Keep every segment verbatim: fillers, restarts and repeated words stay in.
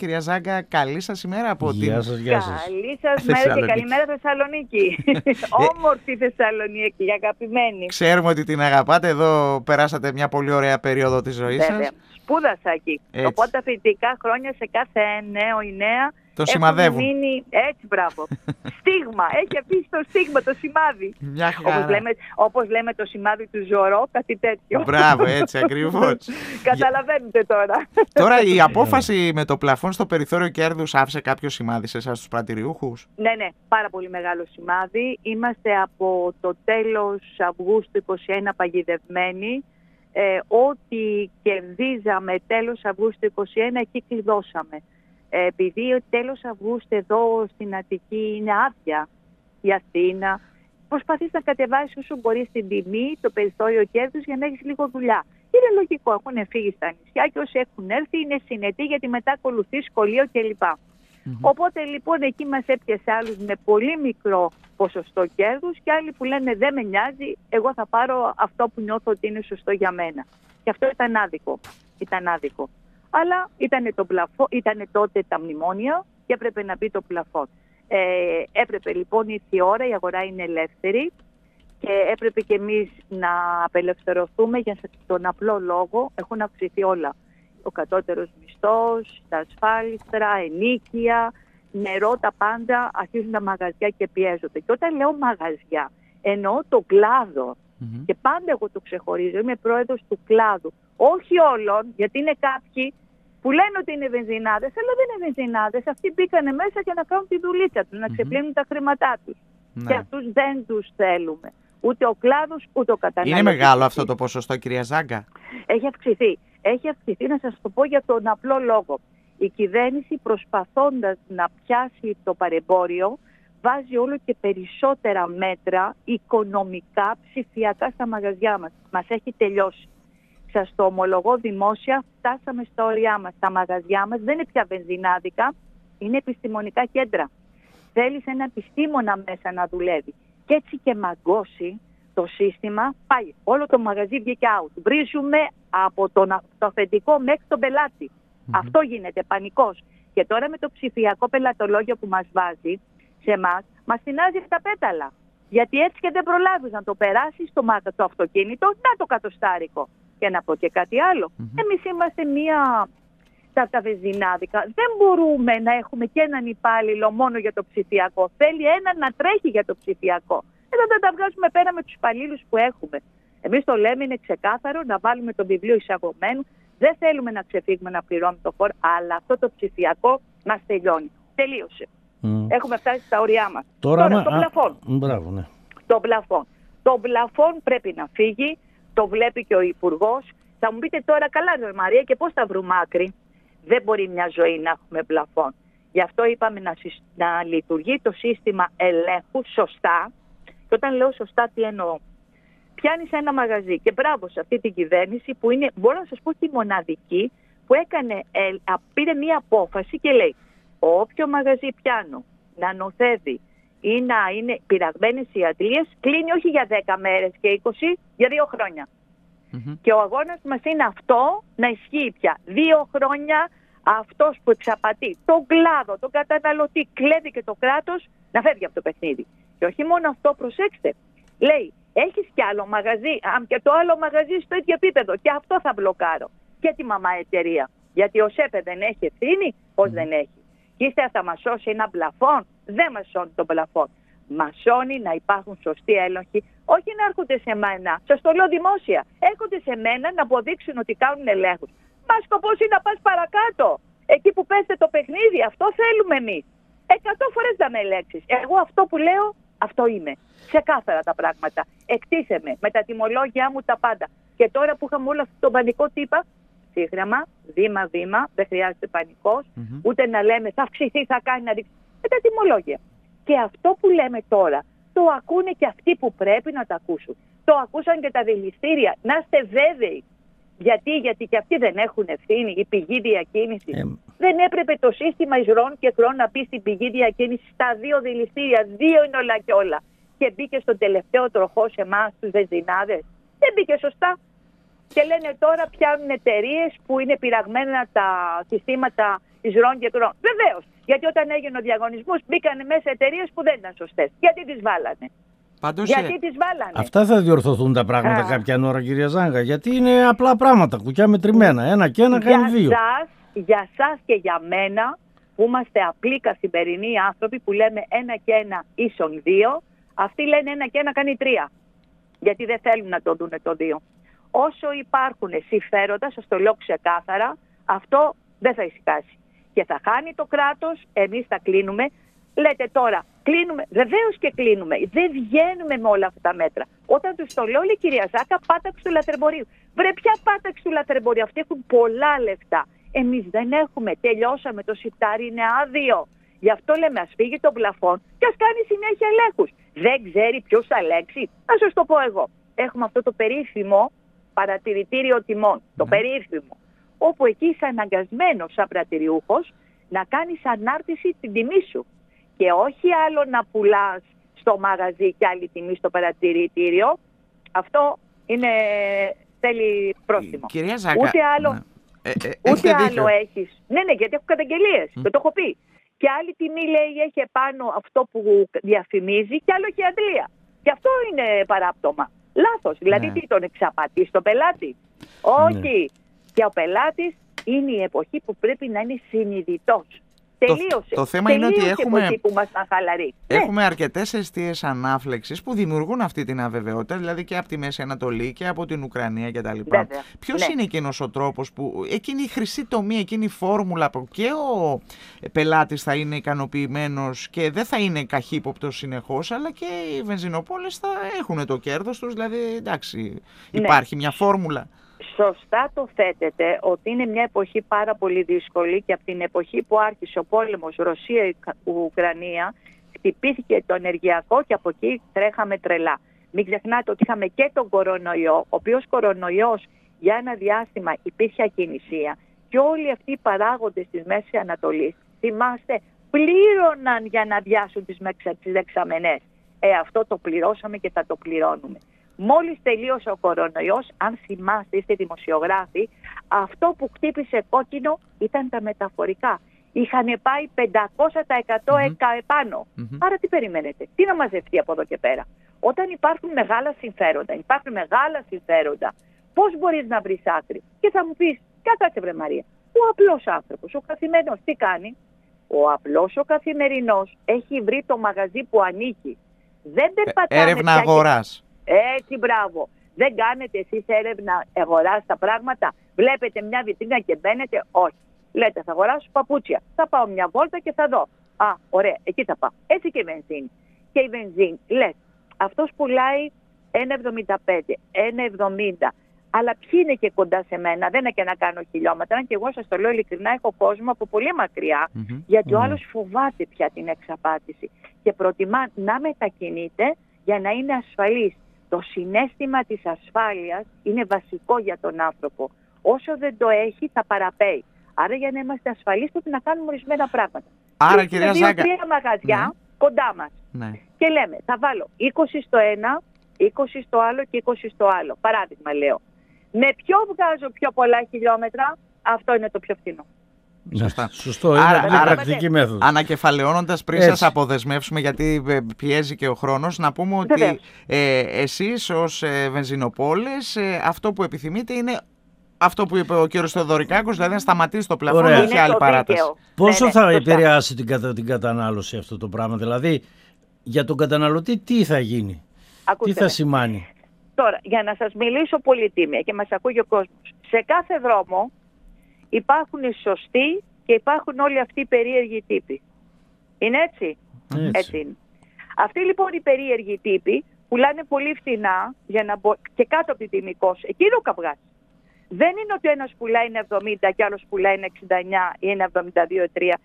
κυρία Ζάγκα. Καλή σας ημέρα από την Γεια σας, γεια σας. Καλή σας μέρα και καλημέρα Θεσσαλονίκη. Όμορφη Θεσσαλονίκη, αγαπημένη. Ξέρουμε ότι την αγαπάτε. Εδώ περάσατε μια πολύ ωραία περίοδο της ζωής σας. Σπούδασα εκεί. Έτσι. Οπότε τα φοιτητικά χρόνια σε κάθε νέο ή νέα το σημαδεύουν. Μείνει... Έτσι, μπράβο. Στίγμα. Έχει αφήσει το στίγμα, το σημάδι. Όπως λέμε, όπως λέμε το σημάδι του Ζωρό, κάτι τέτοιο. Μπράβο, έτσι ακριβώς. Καταλαβαίνετε τώρα. Τώρα η απόφαση με το πλαφόν στο περιθώριο κέρδους άφησε κάποιο σημάδι σε εσάς τους πρατηριούχους? Ναι, ναι, πάρα πολύ μεγάλο σημάδι. Είμαστε από το τέλος Αυγούστου είκοσι ένα παγιδευμένοι. Ε, ό,τι κερδίζαμε τέλος Αυγούστου είκοσι ένα, εκεί κλειδώσαμε. Ε, επειδή τέλος Αυγούστου εδώ στην Αττική είναι άδεια η Αθήνα, προσπαθείς να κατεβάσεις όσο μπορείς την τιμή, το περιθώριο κέρδους για να έχεις λίγο δουλειά. Είναι λογικό, έχουν φύγει στα νησιά και όσοι έχουν έρθει είναι συνετοί γιατί μετά ακολουθεί σχολείο κλπ. Mm-hmm. Οπότε λοιπόν εκεί μας έπιασε άλλους με πολύ μικρό ποσοστό κέρδους και άλλοι που λένε δεν με νοιάζει, εγώ θα πάρω αυτό που νιώθω ότι είναι σωστό για μένα. Και αυτό ήταν άδικο. Ήταν άδικο. Αλλά ήταν το πλαφό, ήταν τότε τα μνημόνια και έπρεπε να μπει το πλαφόν. Ε, έπρεπε λοιπόν, ήρθε η ώρα, η αγορά είναι ελεύθερη και έπρεπε και εμείς να απελευθερωθούμε για τον απλό λόγο, έχουν αυξηθεί όλα. Ο κατώτερος μισθός, τα ασφάλιστρα, ενίκεια, νερό, τα πάντα, αρχίζουν τα μαγαζιά και πιέζονται. Και όταν λέω μαγαζιά, εννοώ το κλάδο. Mm-hmm. Και πάντα εγώ το ξεχωρίζω, είμαι πρόεδρος του κλάδου. Όχι όλων, γιατί είναι κάποιοι που λένε ότι είναι βενζινάδες, αλλά δεν είναι βενζινάδες. Αυτοί μπήκανε μέσα για να κάνουν τη δουλίτσα τους, να ξεπλύνουν mm-hmm. τα χρήματά τους. Ναι. Και αυτούς δεν τους θέλουμε. Ούτε ο κλάδος, ούτε ο καταναλωτής. Είναι μεγάλο αυτό το ποσοστό, κυρία Ζάγκα? Έχει αυξηθεί. Έχει αυξηθεί, να σας το πω για τον απλό λόγο. Η κυβέρνηση, προσπαθώντας να πιάσει το παρεμπόριο, βάζει όλο και περισσότερα μέτρα οικονομικά, ψηφιακά στα μαγαζιά μας. Μας έχει τελειώσει. Σας το ομολογώ δημόσια, φτάσαμε στα όρια μας. Τα μαγαζιά μας δεν είναι πια βενζινάδικα, είναι επιστημονικά κέντρα. Θέλεις ένα επιστήμονα μέσα να δουλεύει. Και έτσι και μαγκώσει το σύστημα, πάει. Όλο το μαγαζί βγήκε out. Βρίζουμε από τον, το αφεντικό μέχρι τον πελάτη. Mm-hmm. Αυτό γίνεται, πανικός. Και τώρα με το ψηφιακό πελατολόγιο που μας βάζει σε εμάς, μας τεινάζει τα πέταλα. Γιατί έτσι και δεν προλάβεις να το περάσεις στο, το αυτοκίνητο, να το κατοστάρικο. Και να πω και κάτι άλλο. Mm-hmm. Εμείς είμαστε μία... Τα, τα βενζινάδικα. Δεν μπορούμε να έχουμε και έναν υπάλληλο μόνο για το ψηφιακό. Θέλει έναν να τρέχει για το ψηφιακό. Εδώ δεν τα βγάζουμε πέρα με τους υπαλλήλους που έχουμε. Εμείς το λέμε, είναι ξεκάθαρο, να βάλουμε το βιβλίο εισαγωμένου. Δεν θέλουμε να ξεφύγουμε να πληρώνουμε το φόρο, αλλά αυτό το ψηφιακό μας τελειώνει. Τελείωσε. Mm. Έχουμε φτάσει στα όρια μας. Τώρα, Τώρα το α, πλαφόν. Μπράβο, ναι. Το πλαφόν. Το πλαφόν πρέπει να φύγει. Το βλέπει και ο Υπουργός. Θα μου πείτε τώρα, καλά ρε Μαρία, και πώς θα βρούμε άκρη? Δεν μπορεί μια ζωή να έχουμε πλαφόν. Γι' αυτό είπαμε να, να λειτουργεί το σύστημα ελέγχου σωστά. Και όταν λέω σωστά, τι εννοώ? Πιάνεις ένα μαγαζί και μπράβο σε αυτή την κυβέρνηση που είναι, μπορώ να σας πω, τη μοναδική που έκανε, ε, πήρε μια απόφαση και λέει όποιο μαγαζί πιάνω να νοθεύει ή να είναι πειραγμένες οι αντλίες, κλείνει όχι για δέκα μέρες και είκοσι, για δύο χρόνια. Mm-hmm. Και ο αγώνας μας είναι αυτό να ισχύει πια. Δύο χρόνια αυτός που εξαπατεί τον κλάδο, τον καταναλωτή, κλέβει και το κράτος, να φεύγει από το παιχνίδι. Και όχι μόνο αυτό, προσέξτε. Λέει, έχεις κι άλλο μαγαζί, αν και το άλλο μαγαζί στο ίδιο επίπεδο, και αυτό θα μπλοκάρω. Και τη μαμά εταιρεία. Γιατί ο ΣΕΠΕ δεν έχει ευθύνη, πώς mm. δεν έχει. Και ύστερα θα μας σώσει ένα πλαφόν, δεν μας σώνει τον πλαφόν. Μας σώνει να υπάρχουν σωστοί έλεγχοι, όχι να έρχονται σε μένα. Σας το λέω δημόσια. Έρχονται σε μένα να αποδείξουν ότι κάνουν ελέγχους. Μα σκοπός είναι να πας παρακάτω. Εκεί που πέστε το παιχνίδι, αυτό θέλουμε εμείς. Εκατό φορές θα με ελέγξεις. Εγώ αυτό που λέω, αυτό είμαι. Ξεκάθαρα τα πράγματα. Εκτίθεμαι με τα τιμολόγια μου τα πάντα. Και τώρα που είχαμε όλο αυτό το πανικό, τι είπα? Σύγγραμμα, βήμα-βήμα, δεν χρειάζεται πανικός, mm-hmm. ούτε να λέμε θα αυξηθεί, θα κάνει να ρίξει. Με τα τιμολόγια. Και αυτό που λέμε τώρα, το ακούνε και αυτοί που πρέπει να το ακούσουν. Το ακούσαν και τα δηληστήρια. Να είστε βέβαιοι. Γιατί, γιατί και αυτοί δεν έχουν ευθύνη, η πηγή διακίνησης. Ε... Δεν έπρεπε το σύστημα εισρών και κρών να πει στην πηγή διακίνηση στα δύο δηληστήρια, δύο είναι όλα και όλα. Και μπήκε στον τελευταίο τροχό σε εμάς τους βενζινάδες. Δεν μπήκε σωστά. Και λένε τώρα πιάνουν εταιρείες που είναι πειραγμένα τα συστήματα της Ρον και Κρόν. Βεβαίως. Γιατί όταν έγινε ο διαγωνισμός μπήκαν μέσα εταιρείες που δεν ήταν σωστές. Γιατί τις βάλανε. Πάντως, γιατί τις βάλανε. Αυτά θα διορθωθούν τα πράγματα Α. κάποια ώρα, κυρία Ζάγκα. Γιατί είναι απλά πράγματα, κουκιά μετρημένα. Ένα και ένα κάνει δύο. Σας, για σας και για μένα, που είμαστε απλοί καθημερινοί άνθρωποι που λέμε ένα και ένα ίσον δύο, αυτοί λένε ένα και ένα κάνει τρία. Γιατί δεν θέλουν να το δούνε το δύο. Όσο υπάρχουν συμφέροντα, σας το λέω ξεκάθαρα, αυτό δεν θα ησυχάσει. Και θα χάνει το κράτος, εμείς θα κλείνουμε. Λέτε τώρα, κλείνουμε, βεβαίως και κλείνουμε. Δεν βγαίνουμε με όλα αυτά τα μέτρα. Όταν τους το λέω, λέει κυρία Ζάκα, πάταξη του λαθρεμπορίου. Βρε, ποια πάταξη του λαθρεμπορίου? Αυτοί έχουν πολλά λεφτά. Εμείς δεν έχουμε. Τελειώσαμε. Το σιτάρι είναι άδειο. Γι' αυτό λέμε, ας φύγει το πλαφόν και ας κάνει συνέχεια ελέγχους. Δεν ξέρει ποιος θα ελέγξει. Να σας το πω εγώ. Έχουμε αυτό το περίφημο παρατηρητήριο τιμών. Mm. Το περίφημο. Όπου εκεί είσαι αναγκασμένος σαν πρατηριούχος να κάνεις ανάρτηση την τιμή σου. Και όχι άλλο να πουλάς στο μαγαζί και άλλη τιμή στο παρατηρητήριο. Αυτό είναι, θέλει πρόστιμο. Κυρία Ζάκα, ούτε άλλο, ναι. ε, ούτε ε, έχετε άλλο έχεις. Ναι, ναι, γιατί έχω καταγγελίες. Mm. Και το έχω πει. Και άλλη τιμή λέει έχει επάνω αυτό που διαφημίζει και άλλο έχει αντλία. Και αυτό είναι παράπτωμα. Λάθος. Δηλαδή ναι. τι, τον εξαπατείς το πελάτη? Όχι. Ναι. Και ο πελάτης είναι η εποχή που πρέπει να είναι συνειδητός. Τελείωσε. Το, το θέμα Τελείωσε είναι ότι έχουμε, που μας χαλαρεί. έχουμε ναι. αρκετές εστίες ανάφλεξης που δημιουργούν αυτή την αβεβαιότητα, δηλαδή και από τη Μέση Ανατολή και από την Ουκρανία κτλ. Ποιος ναι. είναι εκείνος ο τρόπος που, εκείνη η χρυσή τομή, εκείνη η φόρμουλα που και ο πελάτης θα είναι ικανοποιημένος και δεν θα είναι καχύποπτος συνεχώς, αλλά και οι βενζινοπόλες θα έχουν το κέρδος τους, δηλαδή εντάξει, υπάρχει ναι. μια φόρμουλα. Σωστά το θέτετε ότι είναι μια εποχή πάρα πολύ δύσκολη και από την εποχή που άρχισε ο πόλεμος Ρωσία-Ουκρανία χτυπήθηκε το ενεργειακό και από εκεί τρέχαμε τρελά. Μην ξεχνάτε ότι είχαμε και τον κορονοϊό, ο οποίος κορονοϊός για ένα διάστημα υπήρχε ακινησία και όλοι αυτοί οι παράγοντες της Μέσης Ανατολής, θυμάστε, πλήρωναν για να διάσουν τις δεξαμενές. Ε, αυτό το πληρώσαμε και θα το πληρώνουμε. Μόλις τελείωσε ο κορονοϊός, αν θυμάστε, είστε δημοσιογράφοι, αυτό που χτύπησε κόκκινο ήταν τα μεταφορικά. Είχαν πάει πεντακόσια τοις εκατό mm-hmm. επάνω. Mm-hmm. Άρα τι περιμένετε, τι να μαζευτεί από εδώ και πέρα? Όταν υπάρχουν μεγάλα συμφέροντα, υπάρχουν μεγάλα συμφέροντα, πώς μπορείς να βρεις άκρη? Και θα μου πεις, κάτσε βρε Μαρία, ο απλός άνθρωπος, ο καθημερινός, τι κάνει? Ο απλός ο καθημερινός έχει βρει το μαγαζί που ανήκει. Δεν περπατάμε. Έρευνα αγοράς. Έτσι, μπράβο. Δεν κάνετε εσείς έρευνα αγοράς τα πράγματα? Βλέπετε μια βιτρίνα και μπαίνετε? Όχι. Λέτε, θα αγοράσω παπούτσια. Θα πάω μια βόλτα και θα δω. Α, ωραία, εκεί θα πάω. Έτσι και η βενζίνη. Και η βενζίνη, λες, αυτός πουλάει ένα εβδομήντα πέντε, ένα εβδομήντα. Αλλά ποιοι είναι και κοντά σε μένα? Δεν είναι και να κάνω χιλιόμετρα. Αν και εγώ σας το λέω ειλικρινά, έχω κόσμο από πολύ μακριά, mm-hmm. γιατί mm-hmm. ο άλλος φοβάται πια την εξαπάτηση και προτιμά να μετακινείται για να είναι ασφαλής. Το συναίσθημα της ασφάλειας είναι βασικό για τον άνθρωπο. Όσο δεν το έχει, θα παραπέει. Άρα για να είμαστε ασφαλείς πρέπει να κάνουμε ορισμένα πράγματα. Άρα, κυρία Ζάγκα, δύο-τρία μαγαζιά ναι. κοντά μας. Ναι. Και λέμε, θα βάλω είκοσι στο ένα, είκοσι στο άλλο και είκοσι στο άλλο. Παράδειγμα λέω. Με ποιο βγάζω πιο πολλά χιλιόμετρα? Αυτό είναι το πιο φθηνό. Σωστά. Σωστό, είναι άρα, άρα, πρακτική μέθοδος. Ανακεφαλαιώνοντας, πριν σας αποδεσμεύσουμε, γιατί πιέζει και ο χρόνος, να πούμε ότι ε, εσείς ως ε, βενζινοπόλες ε, αυτό που επιθυμείτε είναι αυτό που είπε ο κύριος Θεοδωρικάκος, δηλαδή να σταματήσει το πλαφόν, όχι άλλη παράταση. Πόσο ναι, ναι, θα σωστά. επηρεάσει την, κατα, την κατανάλωση αυτό το πράγμα? Δηλαδή για τον καταναλωτή τι θα γίνει? Ακούστε τι θα με. σημάνει? Τώρα, για να σας μιλήσω πολύ τίμια και μας ακούει ο κόσμος, σε κάθε δρόμο υπάρχουν σωστοί και υπάρχουν όλοι αυτοί οι περίεργοι τύποι. Είναι έτσι? Έτσι. έτσι είναι. Αυτοί λοιπόν οι περίεργοι τύποι πουλάνε πολύ φθηνά για να μπο... και κάτω από τη τιμή κόστος. Εκεί είναι ο καυγάς. Δεν είναι ότι ένας πουλάει ένα εβδομήντα και άλλος πουλάει ένα εξήντα εννιά ή ένα εβδομήντα δύο τρία.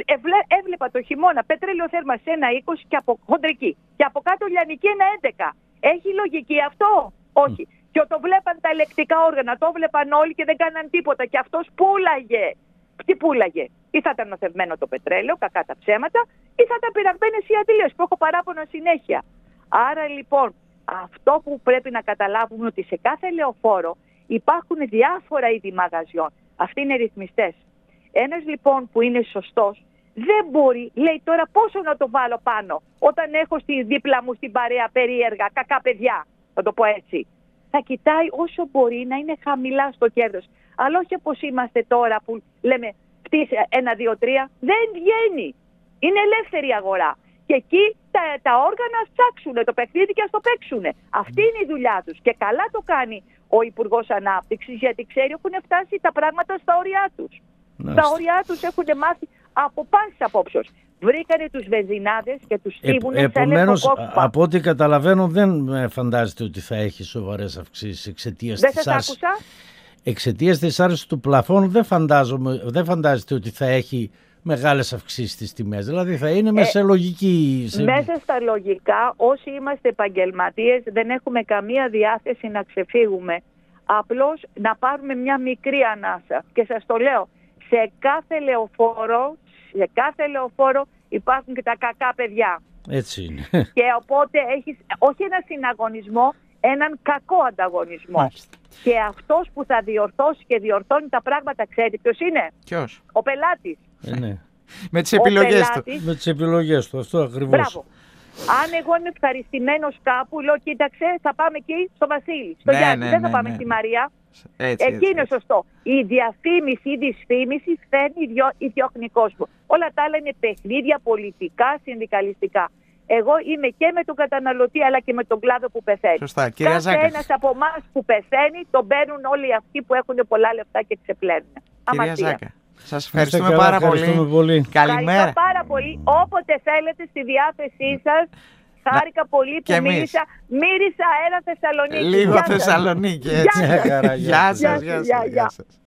Έβλεπα το χειμώνα πετρέλαιο θέρμανση ένα είκοσι και από χοντρική. Και από κάτω λιανική ένα έντεκα. Έχει λογική αυτό? Όχι. Mm. Και το βλέπαν τα ελεκτικά όργανα, το βλέπαν όλοι και δεν κάναν τίποτα. Και αυτός πούλαγε. Τι πούλαγε? Ή θα ήταν νοθευμένο το πετρέλαιο, κακά τα ψέματα, ή θα ήταν πειραγμένες οι αντιλίες που έχω παράπονα συνέχεια. Άρα λοιπόν, αυτό που πρέπει να καταλάβουμε ότι σε κάθε λεωφόρο υπάρχουν διάφορα είδη μαγαζιών. Αυτοί είναι ρυθμιστές. Ένας λοιπόν που είναι σωστός δεν μπορεί, λέει τώρα πόσο να το βάλω πάνω όταν έχω στη δίπλα μου στην παρέα περίεργα, κακά παιδιά, θα το πω έτσι. Θα κοιτάει όσο μπορεί να είναι χαμηλά στο κέρδος. Αλλά όχι όπως είμαστε τώρα που λέμε κτίσε ένα, δύο, τρία. Δεν βγαίνει. Είναι ελεύθερη αγορά. Και εκεί τα, τα όργανα ψάξουν το παιχνίδι και ας το παίξουν. Αυτή είναι η δουλειά τους. Και καλά το κάνει ο Υπουργός Ανάπτυξης, γιατί ξέρει έχουν φτάσει τα πράγματα στα όρια τους. Τα όρια τους έχουν μάθει από πάσης απόψεως. Βρήκανε τους βενζινάδες και τους στίβουνε. Ε, επομένως, από ό,τι καταλαβαίνω, δεν φαντάζεται ότι θα έχει σοβαρές αυξήσεις εξαιτίας δεν της σας άρσης. άκουσα. Εξαιτίας της άρσης του πλαφών δεν, δεν φαντάζεται ότι θα έχει μεγάλες αυξήσεις στις τιμές. Δηλαδή θα είναι μέσα σε λογική... Σε... Μέσα στα λογικά, όσοι είμαστε επαγγελματίες, δεν έχουμε καμία διάθεση να ξεφύγουμε. Απλώς να πάρουμε μια μικρή ανάσα. Και σας το λέω, σε κάθε λεωφόρο, σε κάθε λεωφόρο υπάρχουν και τα κακά παιδιά. Έτσι είναι. Και οπότε έχεις όχι ένα συναγωνισμό, έναν κακό ανταγωνισμό. Μάλιστα. Και αυτός που θα διορθώσει και διορθώνει τα πράγματα, ξέρετε ποιος είναι? Ποιος? Ο πελάτης. Ε, ναι. Με τις επιλογές του. Με τις επιλογές του, αυτό ακριβώς. Μπράβο. Αν εγώ είμαι ευχαριστημένος κάπου, λέω κοίταξε, θα πάμε εκεί στο Βασίλη, στο ναι, Γιάννη, ναι, δεν θα ναι, πάμε ναι. στη Μαρία. Έτσι, Εκεί έτσι, είναι έτσι. σωστό. Η διαφήμιση, η δυσφήμιση φέρνει ιδιόχνη κόσμο. Όλα τα άλλα είναι παιχνίδια πολιτικά, συνδικαλιστικά. Εγώ είμαι και με τον καταναλωτή αλλά και με τον κλάδο που πεθαίνει. Σωστά. Κυρία Κάθε Ζάκα. ένας από εμάς που πεθαίνει τον παίρνουν όλοι αυτοί που έχουν πολλά λεφτά και ξεπλένουν. Κυρία Αμαρτία. Ζάκα, σας ευχαριστούμε καλά, πάρα ευχαριστούμε πολύ. πολύ. Καλημέρα. Ευχαριστώ πάρα πολύ. Όποτε θέλετε στη διάθεσή σας. Χάρηκα πολύ που και μίλησα. Μύρισα αέρα Θεσσαλονίκη. Λίγο Γεια σας. Θεσσαλονίκη, έτσι. Γεια σας. Γεια σας, Γεια σας, γεια σας, γεια, γεια γεια. σας.